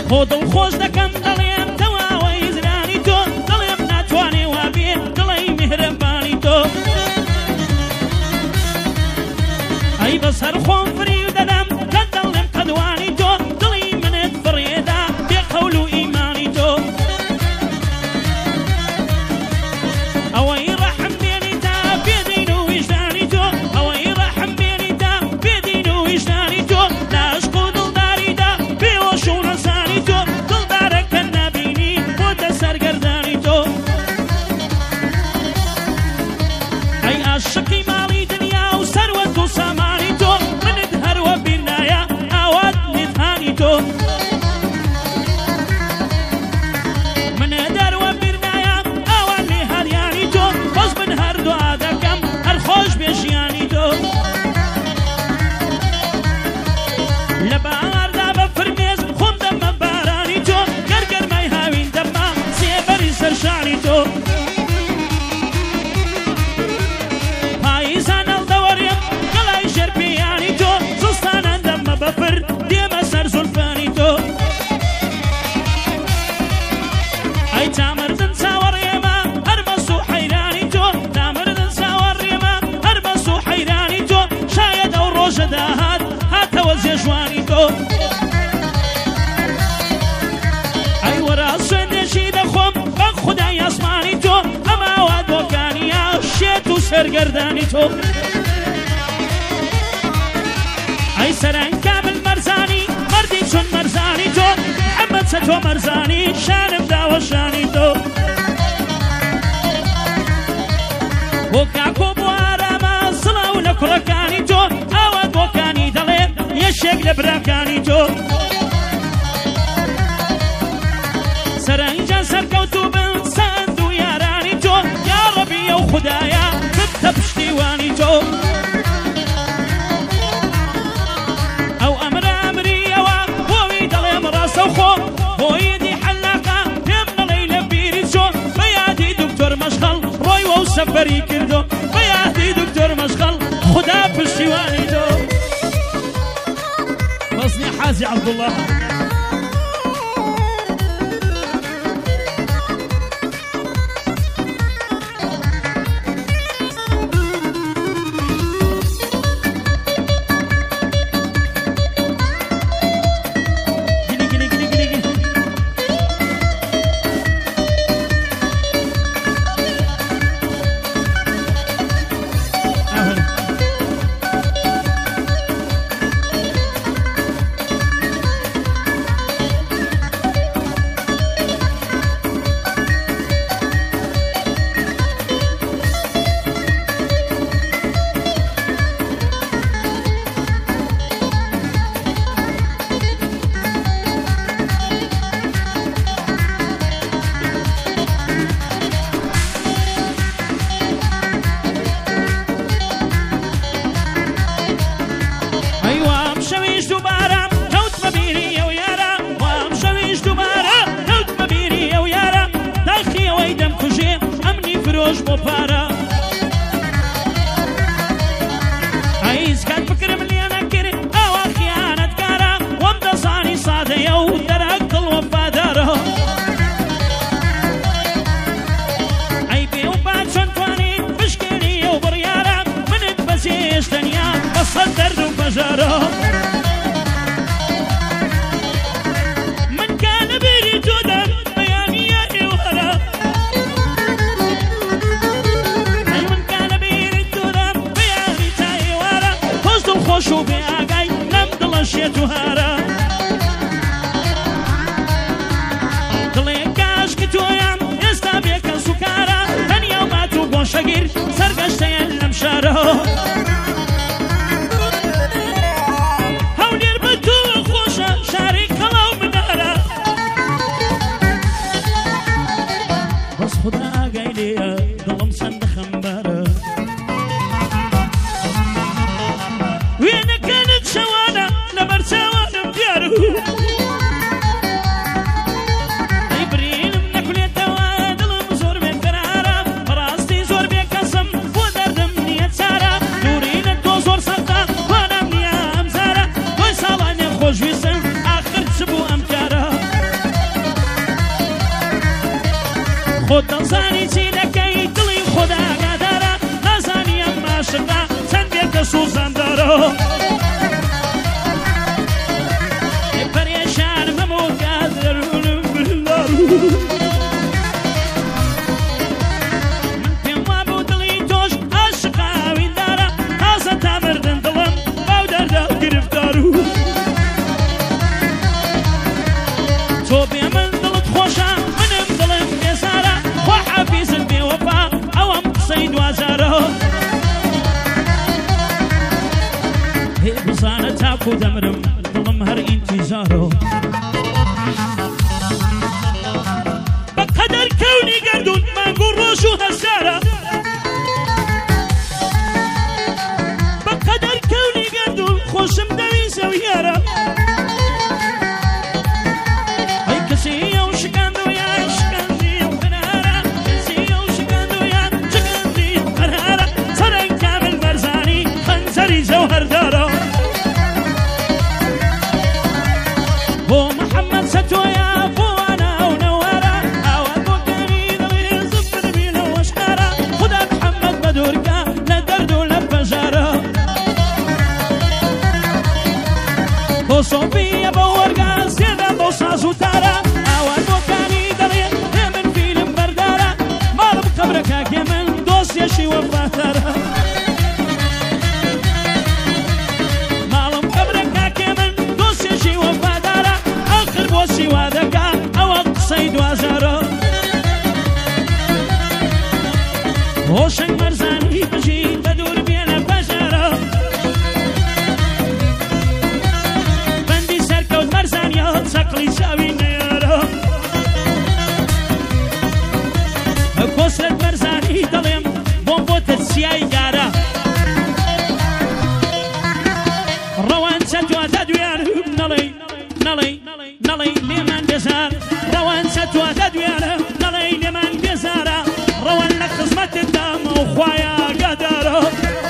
خۆ دڵخۆش دەکەم دەڵێم تەواوەی زرانی تۆ دەڵێم ناتوانێ وابێ دڵی میهرەبانی تۆ ئەی بەسەر خۆم فریو دەدەم کە دەڵێم قەدوانی تۆ دڵی منت بڕێدا بێ قەول و ئیمانی تۆ ئەوەی ڕەحم بێنی تا بێدین و ویژدانی تۆ ئەوەی ڕەحم بێنی تا بێدین و ویژدانی تۆ لە عشق و دڵداریدا بێوەش و نەزانی تۆ دڵدارەکە نابینی بۆتە سەرگەردانی تۆ ئەی عاشقی ماڵی دنیا و سەروەت و سامانی تۆ منت هەروە بیر نایە ئاوات نێتهانی تۆ منە دەروە بیر نایە ئاوان لێ هەریانی تۆ بەس من هەردووا دەکەم هەر خۆش بێ ژیانی تۆ لە بەهاردا بە فرمێز خۆم دەمە بارانی تۆ گەرگەرمای هاوین دەمە سێبەری سەرشانی تۆ پاییزان هەڵدەوەڕێم گەڵای ژێرپێیانی تۆ زستانان دەمە بەفر دێمە سەر زولفانی تۆ ئەی تامردن چاوەڕێمە هەر بەس و حەیرانی تۆ تامردن چاوەڕێمە هەر بەس و حەیرانی تۆ شاید ئەو ڕۆژە داهات هاتەوە جێژوانی تۆ ئەی وەرا سوێندێکی دەخۆم بە خودای ئاسمانی تۆ ئەماوا دۆکانیە شێت و سەرگەردانی تۆ ئەی سەرنگ کامل مەرزانی مەردی چۆن مەرزانی تۆ محەممەد چە تۆ مەرزانی شانم داوە شانی تۆ بۆ کاکۆ بۆ ئارامە سڵاو لە کوڕەکانی تۆ ئاوا بۆکانی دەڵێ یەشێک لە براکانی تۆ سەرنجان سەرکەوتوو بن سەند و یارانی تۆ یا ڕەبی ئەو خودایە ببتە پشتیوانی تۆ ئەو ئەمرە ئەمریەوە بۆوی دەڵێم ڕاستە و خۆ بۆیدی حەلاقە پێم بڵێ لە بیری چۆ بە یادی دکتۆر مەشغەڵ ڕۆیوە و سەفەری کردو بە یادی دکتۆر مەشغەڵ خوددا پشتیوانی تۆ بەسنی حازی عەبدوڵڵاه فرۆش بۆ پارە ئەیز کات بکرم لێ نەکرد ئەوە خیانەتکارە وەم دەزانی سادەیە و دەرەک دڵ وەفادارە ئەی بێ و با چۆن توانین بشکێنیە و بڕیارە منت بەجێش تەنیا بەسەد دەرد و بەژارە خۆش و بێ ئاگای لەم دڵە شێت و هارە دڵێ کاشکی تۆیان ئێستا بێکەس و کارە تەنیا و بات و گۆشەگیر سەرگەشتەیان لەم شارە هەولێر بە تۆ خۆشە شاری کەڵاو منارە بەس خودا ئاگای لێیە دڵم چەندە خەمبارە وێنەکانت شەوانە لەبەر چاوانم دیارە ئەی برینم نەکولێتەوە دڵم زۆر بێ قەرارە بەڕاستی زۆر بێ کەسم بۆ دەردم نییە چارە دووری لە تۆ زۆر سەختە وانام نییە ئەم زارە تۆی ساڵانێ خۆشویستم ئاخر چ بوو ئەم کارە خۆت دەزانی چی دەکەی دڵی خۆدا ئاگادارە نازانی ئەم عاشقا چەند بێتە سوزاندارە پەرێشانم هەموو کات دەروونم بردار من پێم وابوو دڵی تۆش عاشقا ئاویندارە تازە تا مردن دڵم باو دەردا گرفتار و تۆ بێ من دڵت خۆشە منم دڵم بێزارە خوا حەفیزت بێوەفا ئەوەم قسەی دوازارە هێ بزانە تاکو دەمرم دڵم هەر ئینتیزارە بەقەدەر کەونی گەردون مانگ و ڕۆژ و هەسارە بەقەدەر کەونی گەردون خۆشم دەوی زەویارە ئەی کەسی ئەو شکاندویان شکاندی و قەرارە کەسی ئەو شکاندویان شکاندی و قەرارە سەرەنگ کامل بەرزانی خەنجەری جەوهەردارە بۆ محەممەد سەتۆیە بۆ ئەنا و نەوارە ئاوات بۆ کەمی دڵی زبر بینەوە شارە خدا محەممەد بەدورکە لە دەرد و لە بەژارە بۆ سۆفیە بە وەرگە سێدە بۆ ساز و تارە ئاوات بۆ کەمی دڵی هێ من فیلم بەردارە ماڵم قەبرەکە کێ من دۆستێشی وەفاتارە ماڵم قەبرەکە کێ من دۆستێشی وەفادارە ئاخر بۆ سیوا دەکا ئەوە قسەی دوازارە هۆشنگ مەرزانی بژی بە دوور بێنە بەژارە بەندی سەرکەوت مەرزانیە چەقڵی چاوی نەیارە کۆسرەت مەرزانی دەڵێم بۆم بۆتە چیای گارە ڕەوان چەتوە دەدوێنم نەڵێی نەڵێی نەڵێی لێمان بێزار ڕەوان چەتوە دەدوێنم نەڵێی لێمان بێزارە ڕەوان لە خزمەتت دامە و خوایە ئاگادارە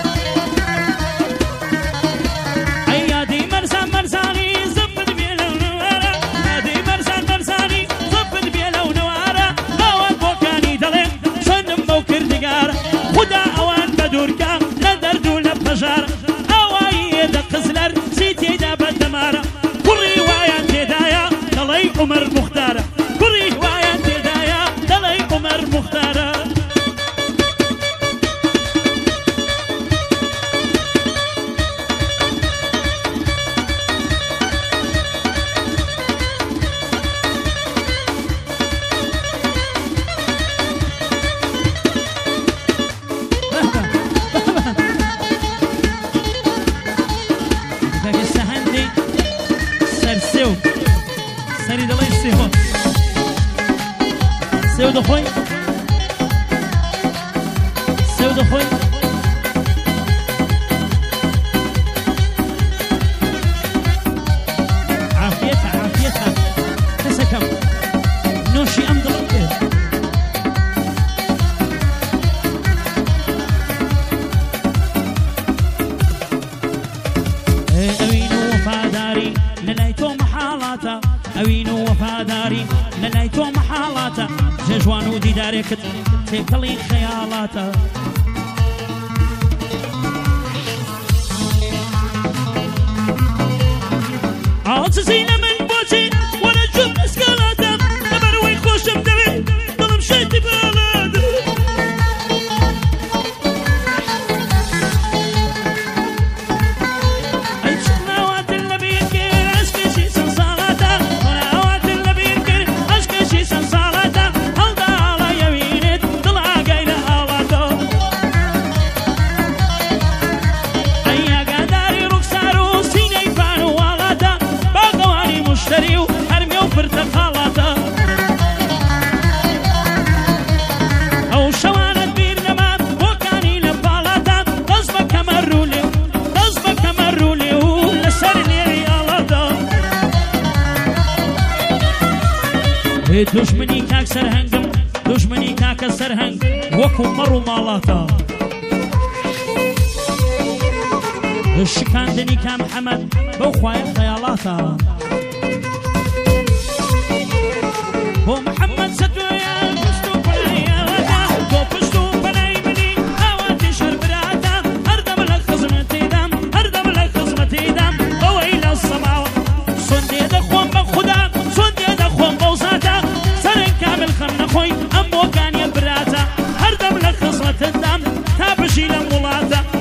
ئەی یادی مەرزان مەرزانی زبت بێ لەو نەوارە یادی مەرزان مەرزانی زبت بێ لەو نەوارە ئەوان بۆکانی دەڵێن چۆنم بەو کردگارە خدا ئەوان بەدورکە لە دەرد و لە پەژارە ئەوایی ئێدە قزلەر چی تێدا بەدەمارە کوڕی وایان تێدایە دەڵێی عومەر موختارە کوڕی وایان تێدایە دەڵێی عومەر موختارە سەهەندی سەرسێو سەری دەڵێی سێوە سێو دەخۆی سێو دەخۆی عافیەتە عافیەتە کەسەکەم نۆشی ئەم دڵم بێت ئەوین و وەفاداری لەلای تۆ مەحاڵاتە ئەوین و وەفاداری لەلای تۆ مەحاڵاتە جێژوان و دیدارێکت تێکەڵی خەیاڵاتە عاجزی لە من بۆچی وەرە جوب ئەسکالاتە لەبەرەوەی خۆشم دەوێت دڵم شێتی باڵاتە ئەی چناواتر لە بیر کرد عەشقێکی چەند ساڵاتە چناواتر لە بیر کرد عەشقێکی چەند ساڵاتە هەڵدا ئاڵایەوینێت دڵ ئاگای لە ئاواتە ئەی ئاگاداری ڕوخسار و سینەی پان و واڵاتە باقەوانی مشتری و هەرمێ و پرتەقاڵاتە ئەو شەوانت بیر نەمان بۆکانی لە باڵاتە دەست بە کەمەر و لێو دەست بە کەمەر و لێو لەسەر لێوی ئاڵاتە هێ دوژمنی کاک سەرهەنگم دوژمنی کاکە سەرهەنگ وەکو مەڕ و ماڵاتە شکاندنی کام محەممەد بەو خوایە خەیاڵاتە بۆ محەممەد سەتۆیە گشت و پەلای باشی لەم وڵاتە